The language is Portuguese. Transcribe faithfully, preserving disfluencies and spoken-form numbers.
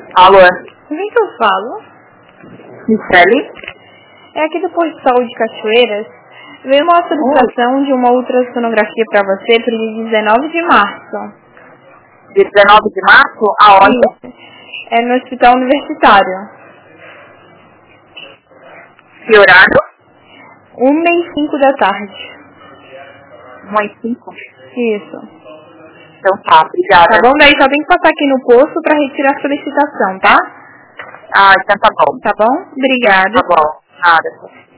Alô? Com quem que eu falo? Michele? É aqui do Posto de Saúde Cachoeiras. Veio uma solicitação Oi. de uma ultrassonografia para você para o dia dezenove de março. Dia dezenove de março? Aonde? Isso. É no Hospital Universitário. Que horário? uma e cinco da tarde. uma e cinco? Isso. Então tá, obrigada. Tá bom? Daí só tem que passar aqui no posto para retirar a solicitação, tá? Ah, então tá bom. Tá bom? Obrigada. Tá bom, nada.